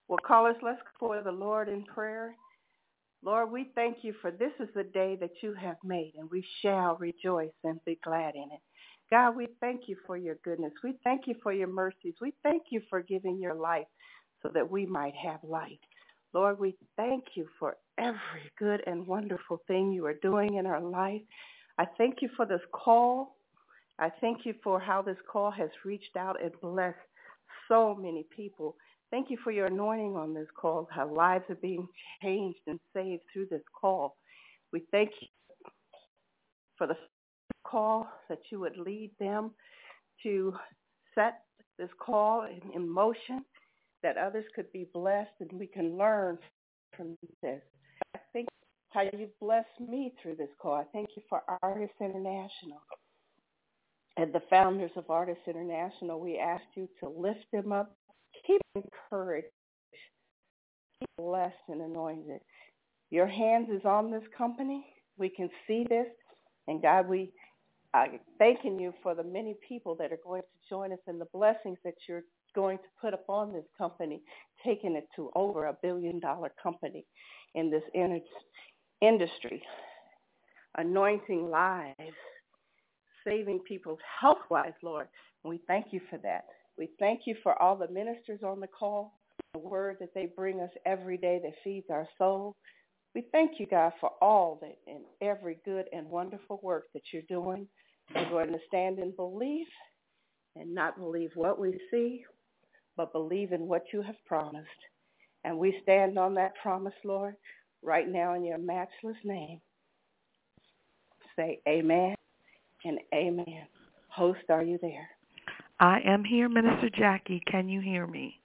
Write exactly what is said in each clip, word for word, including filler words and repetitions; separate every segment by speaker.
Speaker 1: Well, callers, let's go before the Lord in prayer. Lord, we thank you for this is the day that you have made, and we shall rejoice and be glad in it. God, we thank you for your goodness. We thank you for your mercies. We thank you for giving your life so that we might have life. Lord, we thank you for every good and wonderful thing you are doing in our life. I thank you for this call. I thank you for how this call has reached out and blessed so many people. Thank you for your anointing on this call, how lives are being changed and saved through this call. We thank you for the call that you would lead them to set this call in, in motion, that others could be blessed and we can learn from this. I thank you how you've blessed me through this call. I thank you for Artists International. And the founders of Artists International, we ask you to lift them up, keep them encouraged, keep blessed and anointed. Your hands is on this company. We can see this. And God, we are thanking you for the many people that are going to join us and the blessings that you're going to put upon this company, taking it to over a billion dollar company in this industry, anointing lives, saving people's health-wise, Lord. And we thank you for that. We thank you for all the ministers on the call, the word that they bring us every day that feeds our soul. We thank you, God, for all that and every good and wonderful work that you're doing. We're going to stand in belief and not believe what we see, but believe in what you have promised. And we stand on that promise, Lord, right now in your matchless name. Say amen and amen. Host, are you there?
Speaker 2: I am here, Minister Jackie. Can you hear me?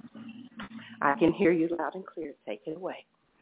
Speaker 1: I can hear you loud and clear. Take it away.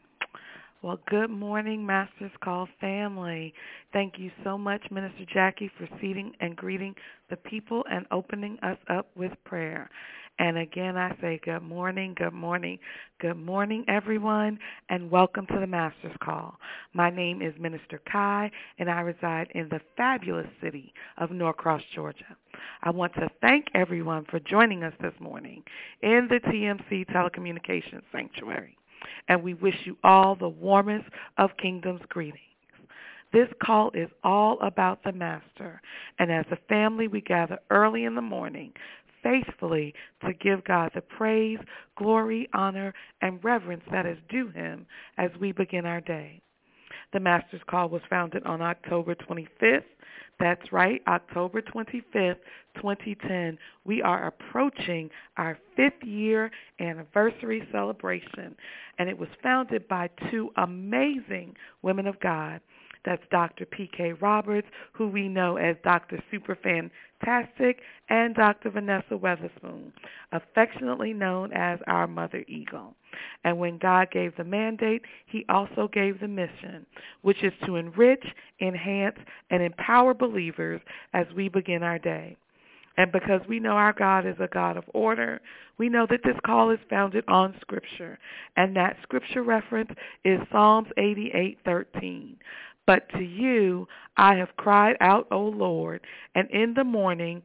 Speaker 2: Well, good morning, Masters Call family. Thank you so much, Minister Jackie, for seating and greeting the people and opening us up with prayer. And again, I say good morning, good morning, good morning, everyone, and welcome to the Masters Call. My name is Minister Kai, and I reside in the fabulous city of Norcross, Georgia. I want to thank everyone for joining us this morning in the T M C Telecommunications Sanctuary. And we wish you all the warmest of Kingdom's greetings. This call is all about the Master, and as a family we gather early in the morning faithfully to give God the praise, glory, honor, and reverence that is due him as we begin our day. The Master's Call was founded on October twenty-fifth. That's right, October twenty-fifth, twenty ten. We are approaching our fifth year anniversary celebration, and it was founded by two amazing women of God. That's Doctor P K Roberts, who we know as Doctor Super Fantastic, and Doctor Vanessa Weatherspoon, affectionately known as our Mother Eagle. And when God gave the mandate, he also gave the mission, which is to enrich, enhance, and empower believers as we begin our day. And because we know our God is a God of order, we know that this call is founded on Scripture. And that Scripture reference is Psalms eighty-eight thirteen. But to you I have cried out, O Lord, and in the morning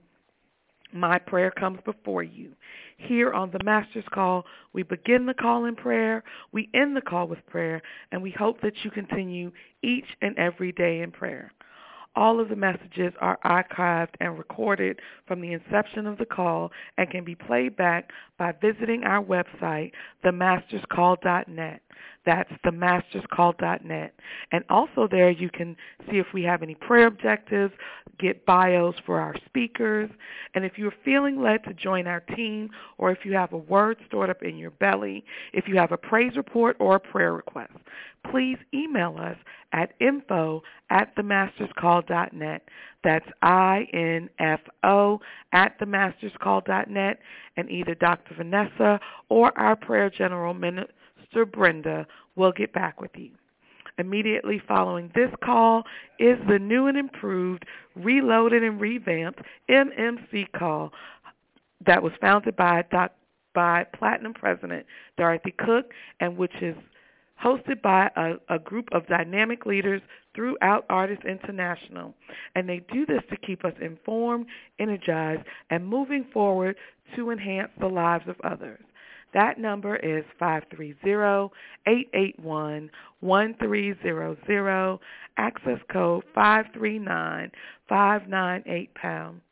Speaker 2: my prayer comes before you. Here on the Master's Call, we begin the call in prayer, we end the call with prayer, and we hope that you continue each and every day in prayer. All of the messages are archived and recorded from the inception of the call and can be played back by visiting our website, the masters call dot net. That's the masters call dot net. And also there you can see if we have any prayer objectives, get bios for our speakers. And if you're feeling led to join our team, or if you have a word stored up in your belly, if you have a praise report or a prayer request, please email us at info at the masters call dot net. That's I N F O at the masters call dot net. And either Doctor Vanessa or our prayer general, Minister Brenda, will get back with you. Immediately following this call is the new and improved, reloaded and revamped M M C call that was founded by Doc, by Platinum President Dorothy Cook, and which is hosted by a, a group of dynamic leaders throughout Artists International. And they do this to keep us informed, energized, and moving forward to enhance the lives of others. That number is five three zero, eight eight one, one three zero zero, access code five three nine, five nine eight pound.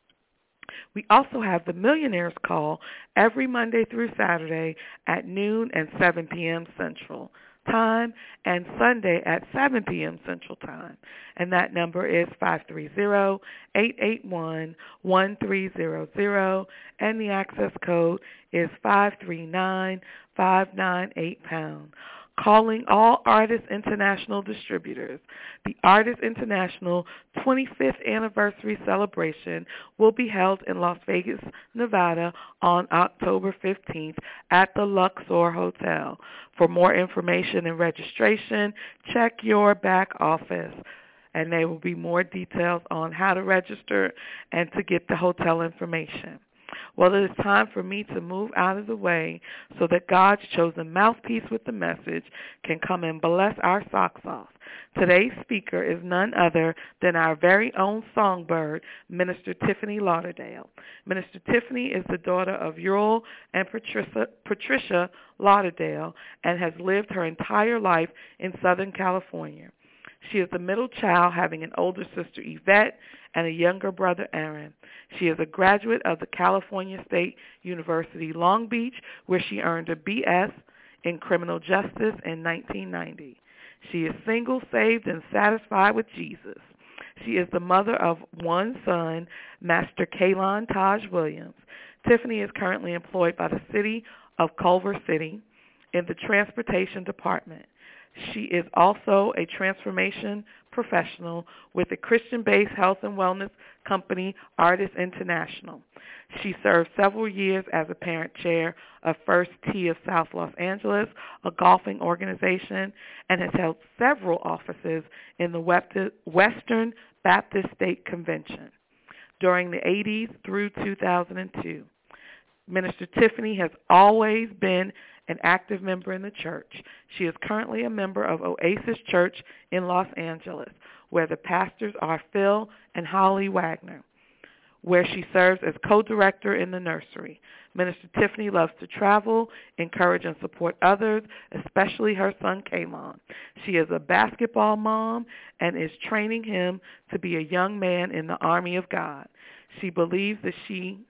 Speaker 2: We also have the Millionaires Call every Monday through Saturday at noon and seven p.m. Central Time, and Sunday at seven p.m. Central Time. And that number is five three zero, eight eight one, one three zero zero, and the access code is five three nine, five nine eight pound. Calling all Artists International distributors. The Artists International twenty-fifth anniversary celebration will be held in Las Vegas, Nevada on October fifteenth at the Luxor Hotel. For more information and registration, check your back office, and there will be more details on how to register and to get the hotel information. Well, it is time for me to move out of the way so that God's chosen mouthpiece with the message can come and bless our socks off. Today's speaker is none other than our very own songbird, Minister Tiffany Lauderdale. Minister Tiffany is the daughter of Ural and Patricia, Patricia Lauderdale and has lived her entire life in Southern California. She is the middle child, having an older sister, Yvette, and a younger brother, Aaron. She is a graduate of the California State University, Long Beach, where she earned a B S in criminal justice in nineteen ninety. She is single, saved, and satisfied with Jesus. She is the mother of one son, Master Kalon Taj Williams. Tiffany is currently employed by the city of Culver City in the transportation department. She is also a transformation professional with the Christian-based health and wellness company Artists International. She served several years as a parent chair of First Tee of South Los Angeles, a golfing organization, and has held several offices in the Western Baptist State Convention during the eighties through two thousand two. Minister Tiffany has always been an active member in the church. She is currently a member of Oasis Church in Los Angeles, where the pastors are Phil and Holly Wagner, where she serves as co-director in the nursery. Minister Tiffany loves to travel, encourage and support others, especially her son Kalon. She is a basketball mom and is training him to be a young man in the army of God. She believes that she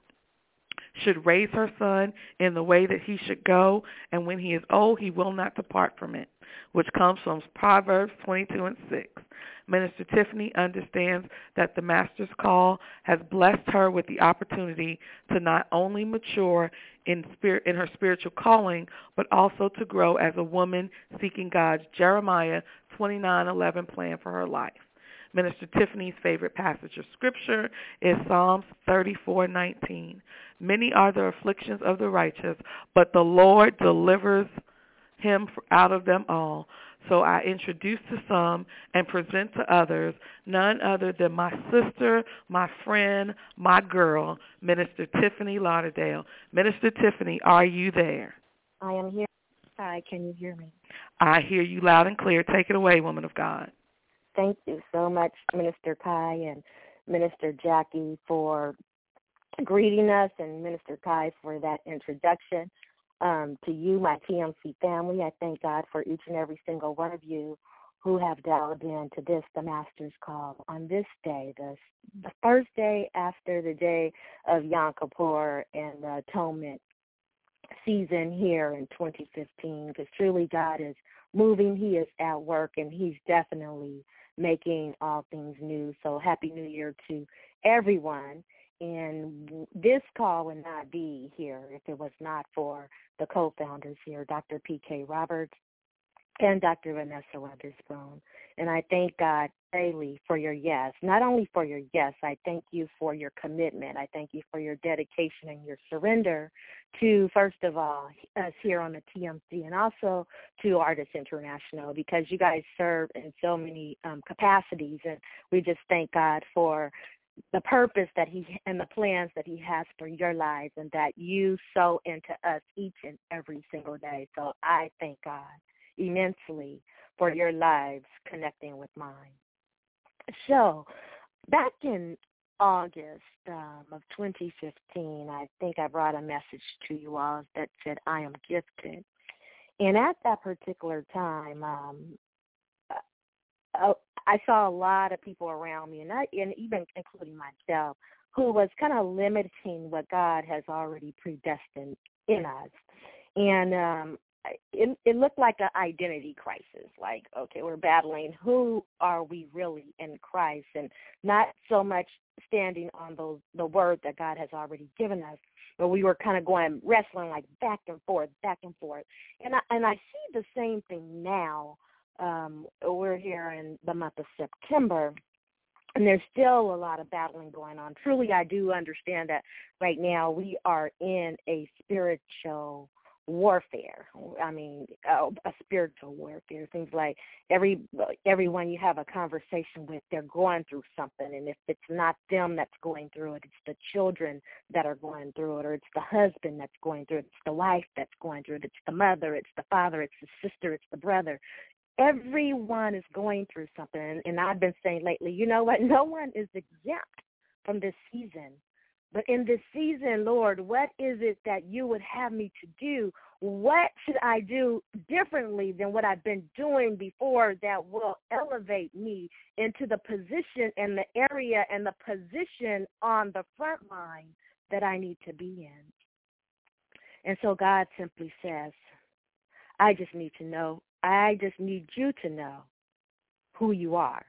Speaker 2: should raise her son in the way that he should go, and when he is old, he will not depart from it, which comes from Proverbs twenty-two and six. Minister Tiffany understands that the Master's call has blessed her with the opportunity to not only mature in spirit, in her spiritual calling, but also to grow as a woman seeking God's Jeremiah twenty-nine eleven plan for her life. Minister Tiffany's favorite passage of Scripture is Psalms thirty-four nineteen. Many are the afflictions of the righteous, but the Lord delivers him out of them all. So I introduce to some and present to others none other than my sister, my friend, my girl, Minister Tiffany Lauderdale. Minister Tiffany, are you there?
Speaker 3: I am here. Hi, can you hear me?
Speaker 2: I hear you loud and clear. Take it away, woman of God.
Speaker 3: Thank you so much, Minister Kai and Minister Jackie, for greeting us, and Minister Kai for that introduction. Um, to you, my T M C family, I thank God for each and every single one of you who have dialed in to this, the Master's Call, on this day, the, the first day after the day of Yom Kippur and the Atonement season here in twenty fifteen, because truly God is moving. He is at work, and he's definitely making all things new. So happy New Year to everyone. And this call would not be here if it was not for the co-founders here, Doctor P K Roberts and Doctor Vanessa Weatherspoon. And I thank God daily for your yes. Not only for your yes, I thank you for your commitment. I thank you for your dedication and your surrender to, first of all, us here on the T M C, and also to Artists International, because you guys serve in so many um, capacities. And we just thank God for the purpose that he and the plans that he has for your lives, and that you sow into us each and every single day. So I thank God immensely for your lives connecting with mine. So back in August um, of twenty fifteen, I think I brought a message to you all that said, I am gifted. And at that particular time, um, uh, I saw a lot of people around me, and, I, and even including myself, who was kind of limiting what God has already predestined in us. And um, it, it looked like an identity crisis, like, okay, we're battling who are we really in Christ, and not so much standing on those, the word that God has already given us, but we were kind of going, wrestling like back and forth, back and forth. And I, and I see the same thing now. Um, we're here in the month of September, and there's still a lot of battling going on. Truly, I do understand that right now we are in a spiritual warfare. I mean, uh, a spiritual warfare. Things like every everyone you have a conversation with, they're going through something. And if it's not them that's going through it, it's the children that are going through it, or it's the husband that's going through it, it's the wife that's going through it, it's the mother, it's the father, it's the sister, it's the brother. Everyone is going through something. And I've been saying lately, you know what? No one is exempt from this season. But in this season, Lord, what is it that you would have me to do? What should I do differently than what I've been doing before that will elevate me into the position and the area and the position on the front line that I need to be in? And so God simply says, I just need to know, I just need you to know who you are.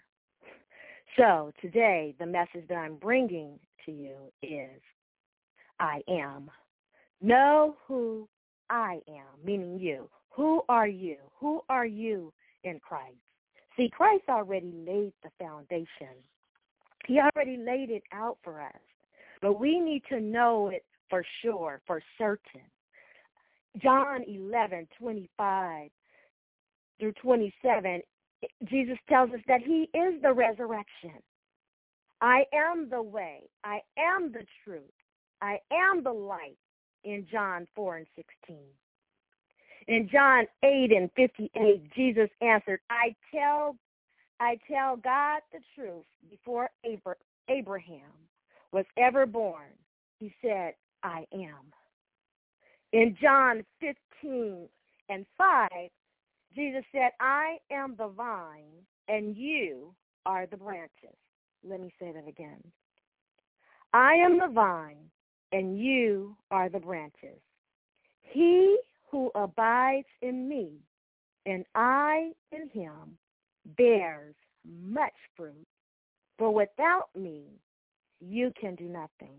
Speaker 3: So today, the message that I'm bringing to you is, I am. Know who I am, meaning you. Who are you? Who are you in Christ? See, Christ already laid the foundation. He already laid it out for us. But we need to know it for sure, for certain. John eleven, twenty-five through twenty-seven, Jesus tells us that he is the resurrection. I am the way. I am the truth. I am the light in John four and sixteen. In John eight and fifty-eight, Jesus answered, I tell I tell God the truth, before Abraham was ever born, he said, I am. In John fifteen and five, Jesus said, I am the vine, and you are the branches. Let me say that again. I am the vine, and you are the branches. He who abides in me, and I in him, bears much fruit. For without me, you can do nothing.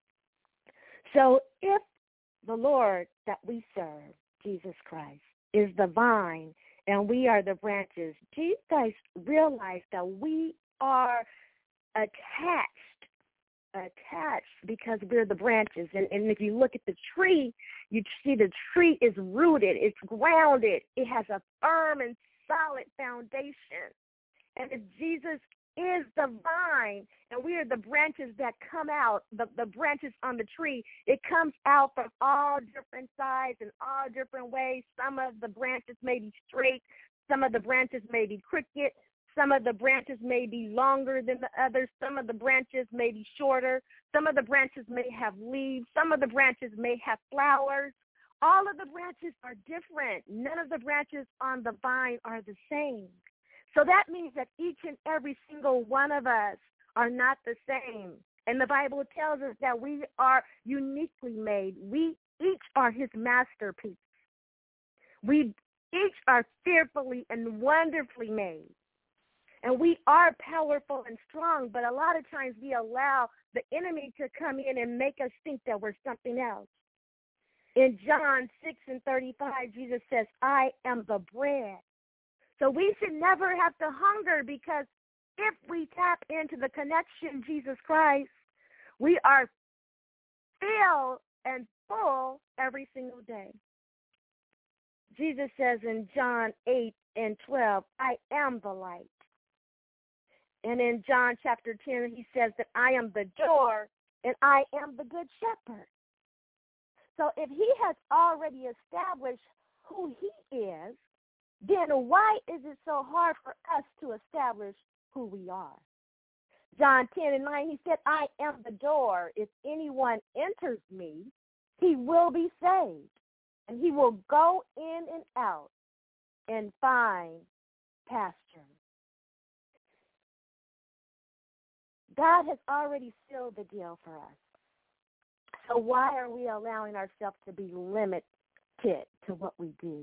Speaker 3: So if the Lord that we serve, Jesus Christ, is the vine, and we are the branches, do you guys realize that we are attached, attached because we're the branches? And, and if you look at the tree, you see the tree is rooted, it's grounded, it has a firm and solid foundation. And if Jesus is the vine, and we are the branches that come out, the, the branches on the tree, it comes out from all different sides and all different ways. Some of the branches may be straight, some of the branches may be crooked, some of the branches may be longer than the others, some of the branches may be shorter, some of the branches may have leaves, some of the branches may have flowers. All of the branches are different. None of the branches on the vine are the same. So that means that each and every single one of us are not the same. And the Bible tells us that we are uniquely made. We each are his masterpiece. We each are fearfully and wonderfully made. And we are powerful and strong, but a lot of times we allow the enemy to come in and make us think that we're something else. In John six and thirty-five, Jesus says, I am the bread. So we should never have to hunger, because if we tap into the connection, Jesus Christ, we are filled and full every single day. Jesus says in John eight and twelve, I am the light. And in John chapter ten, he says that I am the door and I am the good shepherd. So if he has already established who he is, then why is it so hard for us to establish who we are? John ten and nine, he said, I am the door. If anyone enters me, he will be saved, and he will go in and out and find pasture. God has already sealed the deal for us. So why are we allowing ourselves to be limited to what we do?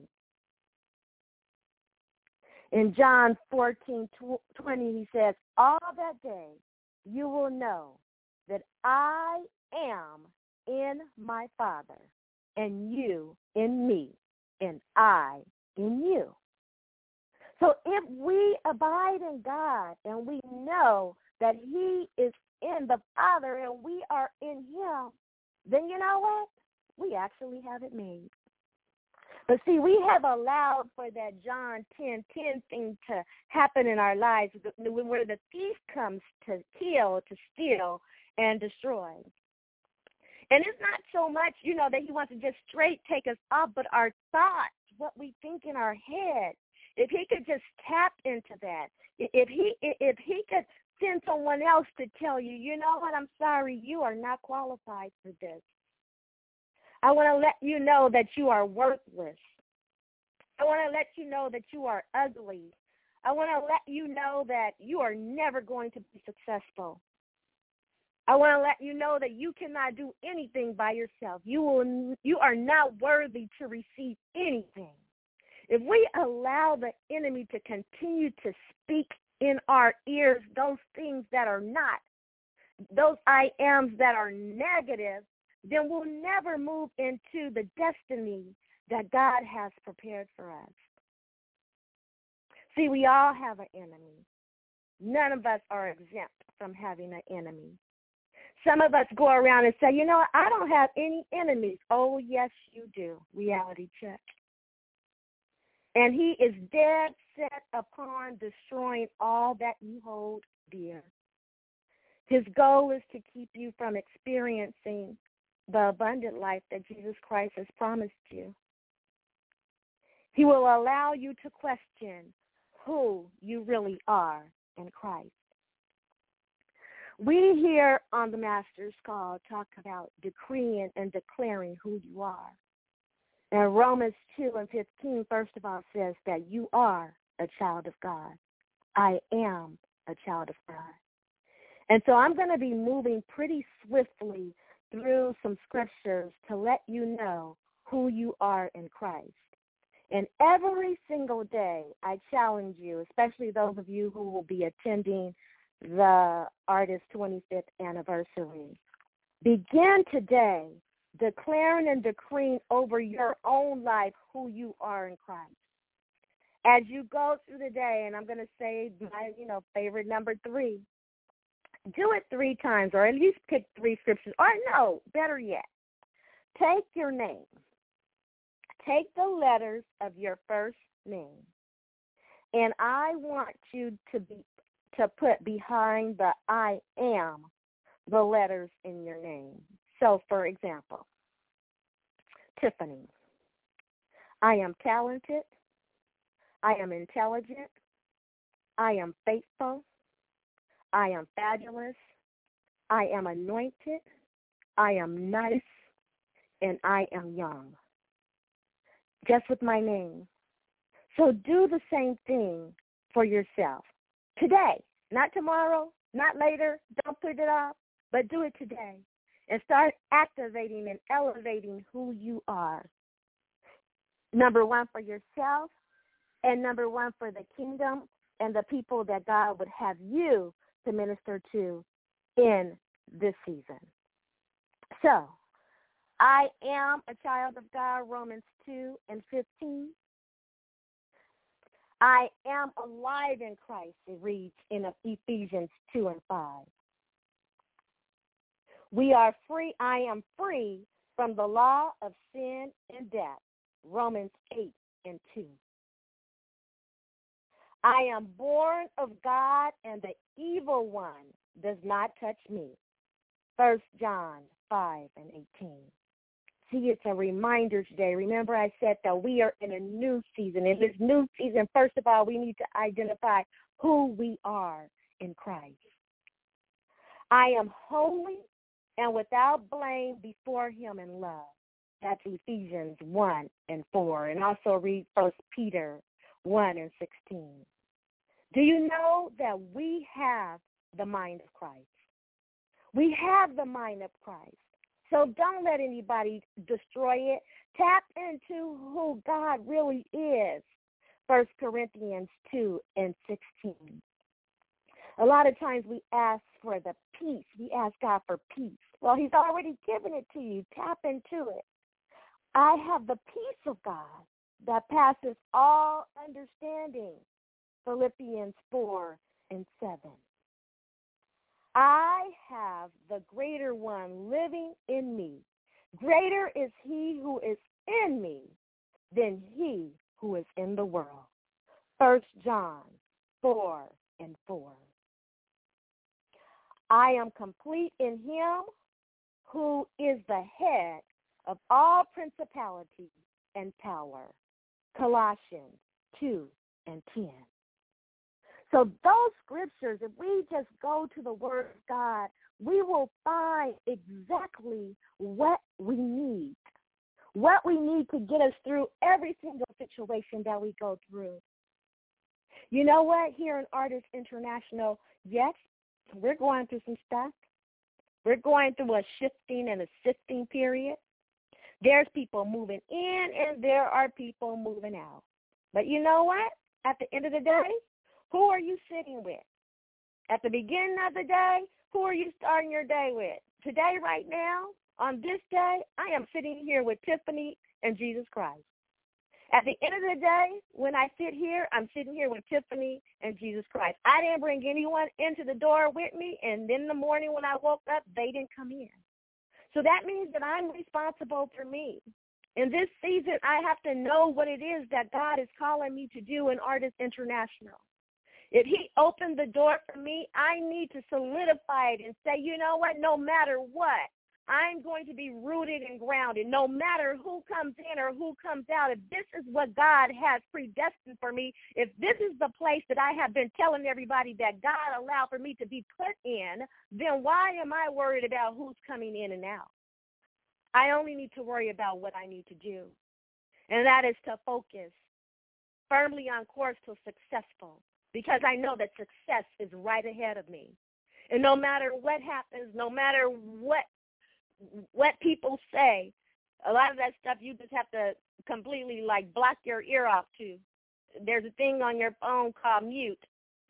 Speaker 3: In John fourteen twenty, he says, all that day you will know that I am in my Father, and you in me, and I in you. So if we abide in God and we know that he is in the Father and we are in him, then you know what? We actually have it made. But see, we have allowed for that John ten ten thing to happen in our lives where the thief comes to kill, to steal, and destroy. And it's not so much, you know, that he wants to just straight take us off, but our thoughts, what we think in our head. If he could just tap into that, if he if he could send someone else to tell you, you know what, I'm sorry, you are not qualified for this. I want to let you know that you are worthless. I want to let you know that you are ugly. I want to let you know that you are never going to be successful. I want to let you know that you cannot do anything by yourself. You will. You are not worthy to receive anything. If we allow the enemy to continue to speak in our ears those things that are not, those I ams that are negative, then we'll never move into the destiny that God has prepared for us. See, we all have an enemy. None of us are exempt from having an enemy. Some of us go around and say, you know, I don't have any enemies. Oh, yes, you do. Reality check. And he is dead set upon destroying all that you hold dear. His goal is to keep you from experiencing the abundant life that Jesus Christ has promised you. He will allow you to question who you really are in Christ. We here on the Master's Call talk about decreeing and declaring who you are. And Romans two and fifteen, first of all, says that you are a child of God. I am a child of God. And so I'm going to be moving pretty swiftly through some scriptures to let you know who you are in Christ. And every single day, I challenge you, especially those of you who will be attending the artist's twenty-fifth anniversary, begin today declaring and decreeing over your own life who you are in Christ. As you go through the day, and I'm going to say my, you know, favorite number three, do it three times, or at least pick three scriptures. Or no, better yet, take your name. Take the letters of your first name, and I want you to be to put behind the I am the letters in your name. So, for example, Tiffany, I am talented, I am intelligent, I am faithful, I am fabulous, I am anointed, I am nice, and I am young. Just with my name. So do the same thing for yourself. Today, not tomorrow, not later, don't put it off, but do it today. And start activating and elevating who you are. Number one for yourself, and number one for the kingdom and the people that God would have you to minister to in this season. So, I am a child of God, Romans two and fifteen. I am alive in Christ, it reads in Ephesians two and five. We are free, I am free from the law of sin and death, Romans eight and two. I am born of God, and the evil one does not touch me, First John five and eighteen. See, it's a reminder today. Remember I said that we are in a new season. In this new season, first of all, we need to identify who we are in Christ. I am holy and without blame before him in love. That's Ephesians one and four. And also read First Peter one and sixteen. Do you know that we have the mind of Christ? We have the mind of Christ. So don't let anybody destroy it. Tap into who God really is. First Corinthians two and sixteen. A lot of times we ask for the peace. We ask God for peace. Well, he's already given it to you. Tap into it. I have the peace of God that passes all understanding. Philippians four and seven. I have the greater one living in me. Greater is he who is in me than he who is in the world. First John four and four. I am complete in him who is the head of all principality and power. Colossians two and ten. So those scriptures, if we just go to the Word of God, we will find exactly what we need, what we need to get us through every single situation that we go through. You know what? Here in Artists International, yes, we're going through some stuff. We're going through a shifting and a sifting period. There's people moving in and there are people moving out. But you know what? At the end of the day, who are you sitting with? At the beginning of the day, who are you starting your day with? Today, right now, on this day, I am sitting here with Tiffany and Jesus Christ. At the end of the day, when I sit here, I'm sitting here with Tiffany and Jesus Christ. I didn't bring anyone into the door with me, and then in the morning when I woke up, they didn't come in. So that means that I'm responsible for me. In this season, I have to know what it is that God is calling me to do in Artists International. If he opened the door for me, I need to solidify it and say, you know what, no matter what, I'm going to be rooted and grounded. No matter who comes in or who comes out, if this is what God has predestined for me, if this is the place that I have been telling everybody that God allowed for me to be put in, then why am I worried about who's coming in and out? I only need to worry about what I need to do, and that is to focus firmly on course to successful, because I know that success is right ahead of me. And no matter what happens, no matter what what people say, a lot of that stuff you just have to completely like block your ear off to. There's a thing on your phone called mute.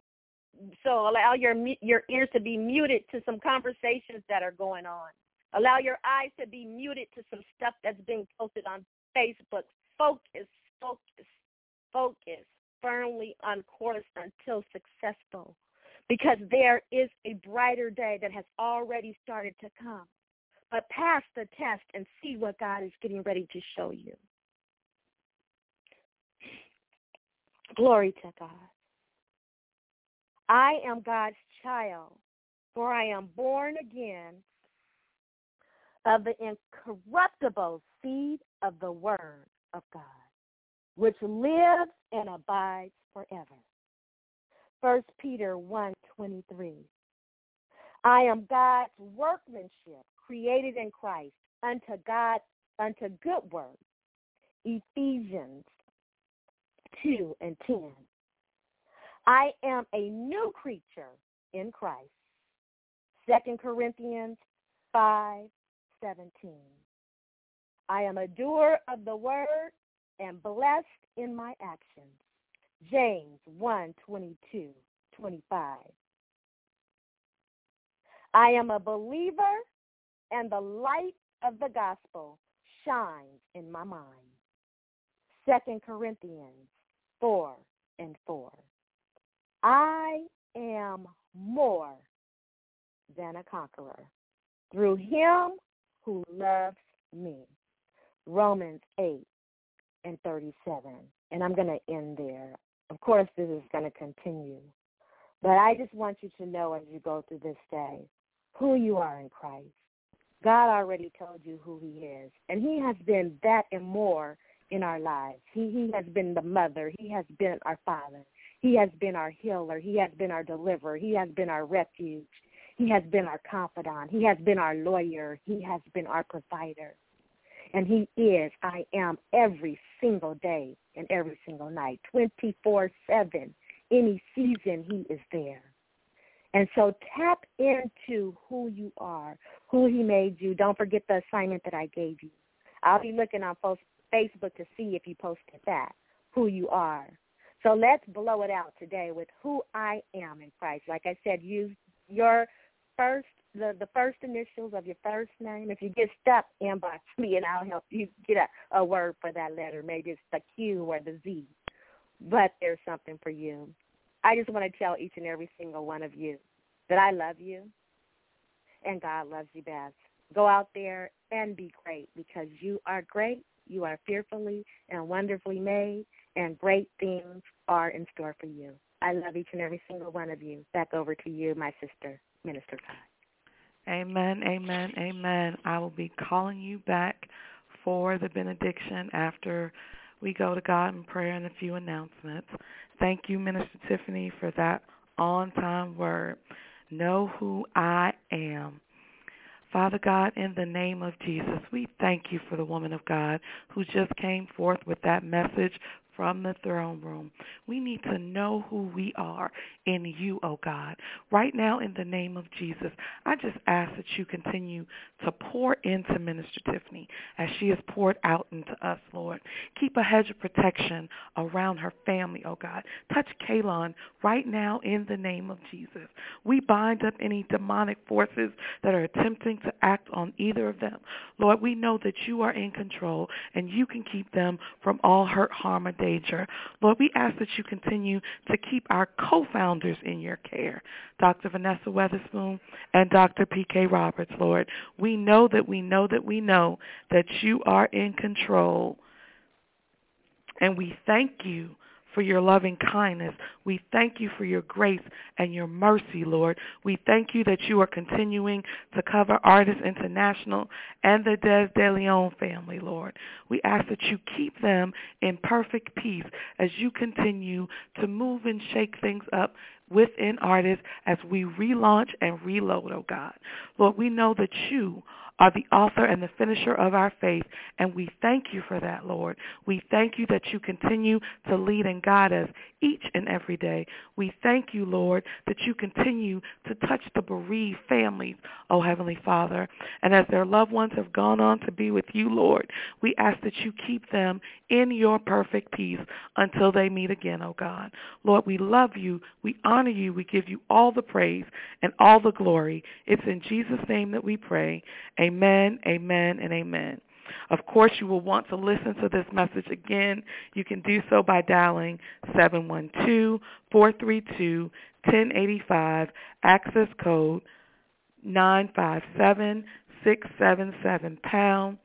Speaker 3: So allow your your ears to be muted to some conversations that are going on. Allow your eyes to be muted to some stuff that's being posted on Facebook. Focus, focus, focus firmly on course until successful, because there is a brighter day that has already started to come. But pass the test and see what God is getting ready to show you. Glory to God. I am God's child, for I am born again of the incorruptible seed of the Word of God, which lives and abides forever. First Peter one twenty-three. I am God's workmanship, created in Christ unto God, unto good works. Ephesians two and ten. I am a new creature in Christ. Second Corinthians five seventeen. I am a doer of the word and blessed in my actions. James one twenty-two, twenty-five. I am a believer, and the light of the gospel shines in my mind. Second Corinthians four and four. I am more than a conqueror through him who loves me. Romans eight and thirty-seven. And I'm going to end there. Of course, this is going to continue. But I just want you to know as you go through this day who you are in Christ. God already told you who he is, and he has been that and more in our lives. He, he has been the mother. He has been our father. He has been our healer. He has been our deliverer. He has been our refuge. He has been our confidant. He has been our lawyer. He has been our provider. And he is, I am, every single day and every single night, twenty-four seven. Any season, he is there. And so tap into who you are, who he made you. Don't forget the assignment that I gave you. I'll be looking on Facebook to see if you posted that, who you are. So let's blow it out today with who I am in Christ. Like I said, use your first, the, the first initials of your first name. If you get stuck, inbox me and I'll help you get a, a word for that letter. Maybe it's the Q or the Z. But there's something for you. I just want to tell each and every single one of you that I love you and God loves you best. Go out there and be great because you are great. You are fearfully and wonderfully made, and great things are in store for you. I love each and every single one of you. Back over to you, my sister, Minister Kai.
Speaker 2: Amen, amen, amen. I will be calling you back for the benediction after we go to God in prayer and a few announcements. Thank you, Minister Tiffany, for that on-time word. Know who I am. Father God, in the name of Jesus, we thank you for the woman of God who just came forth with that message from the throne room. We need to know who we are in you, oh God. Right now, in the name of Jesus, I just ask that you continue to pour into Minister Tiffany as she is poured out into us, Lord. Keep a hedge of protection around her family, oh God. Touch Kaylon right now in the name of Jesus. We bind up any demonic forces that are attempting to act on either of them. Lord, we know that you are in control and you can keep them from all hurt, harm, or danger. Lord, we ask that you continue to keep our co-founders in your care, Doctor Vanessa Weatherspoon and Doctor P K Roberts, Lord. We know that we know that we know that you are in control, and we thank you for your loving kindness. We thank you for your grace and your mercy, Lord. We thank you that you are continuing to cover Artists International and the Des De Leon family, Lord. We ask that you keep them in perfect peace as you continue to move and shake things up within Artists as we relaunch and reload, oh God. Lord, we know that you are the author and the finisher of our faith, and we thank you for that, Lord. We thank you that you continue to lead and guide us each and every day. We thank you, Lord, that you continue to touch the bereaved families, oh Heavenly Father, and as their loved ones have gone on to be with you, Lord, we ask that you keep them in your perfect peace until they meet again, oh God. Lord, we love you, we honor you, we give you all the praise and all the glory. It's in Jesus' name that we pray. Amen, amen, and amen. Of course, you will want to listen to this message again. You can do so by dialing seven one two, four three two, one zero eight five, access code nine five seven, six seven seven pound.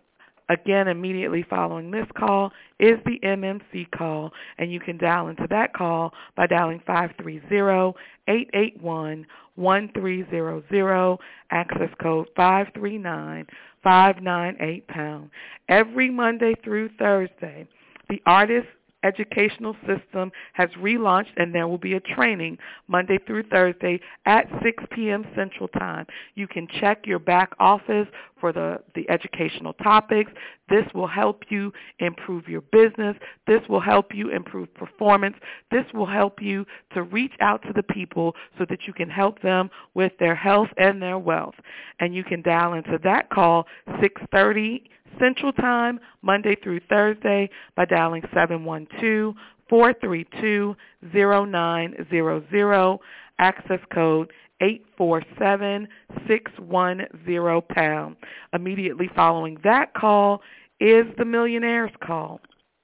Speaker 2: Again, immediately following this call is the M M C call, and you can dial into that call by dialing five three zero, eight eight one, one three zero zero, access code five three nine, five nine eight pound. Every Monday through Thursday, the Artist Educational System has relaunched, and there will be a training Monday through Thursday at six p.m. Central Time. You can check your back office for the, the educational topics. This will help you improve your business. This will help you improve performance. This will help you to reach out to the people so that you can help them with their health and their wealth. And you can dial into that call six thirty Central Time, Monday through Thursday, by dialing seven one two, four three two, zero nine zero zero, access code eight four seven, six one zero pound. Immediately following that call is the Millionaire's Call.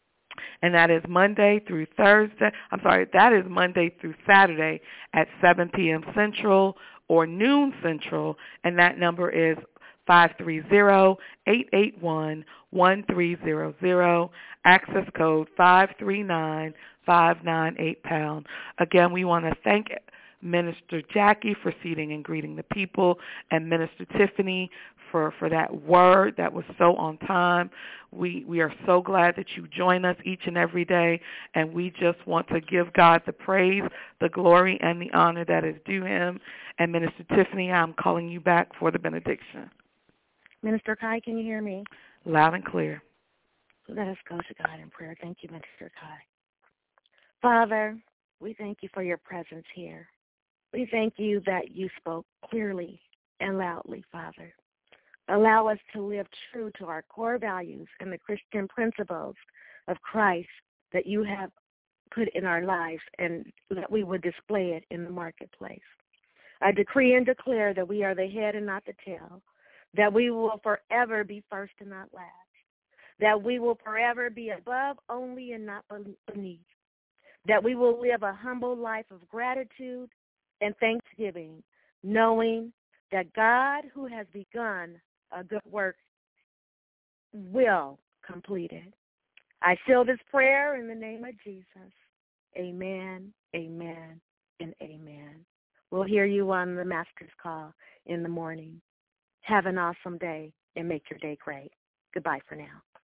Speaker 2: And that is Monday through Thursday. I'm sorry, that is Monday through Saturday at seven p.m. Central or noon Central, and that number is five three zero, eight eight one, one three zero zero, access code five three nine, five nine eight pound. Again, we want to thank Minister Jackie for seating and greeting the people, and Minister Tiffany for, for that word that was so on time. We we are so glad that you join us each and every day, and we just want to give God the praise, the glory, and the honor that is due him. And Minister Tiffany, I'm calling you back for the benediction.
Speaker 3: Minister Kai, can you hear me?
Speaker 2: Loud and clear.
Speaker 3: Let us go to God in prayer. Thank you, Minister Kai. Father, we thank you for your presence here. We thank you that you spoke clearly and loudly, Father. Allow us to live true to our core values and the Christian principles of Christ that you have put in our lives, and that we would display it in the marketplace. I decree and declare that we are the head and not the tail, that we will forever be first and not last, that we will forever be above only and not beneath, that we will live a humble life of gratitude and thanksgiving, knowing that God, who has begun a good work, will complete it. I seal this prayer in the name of Jesus. Amen, amen, and amen. We'll hear you on the Master's Call in the morning. Have an awesome day and make your day great. Goodbye for now.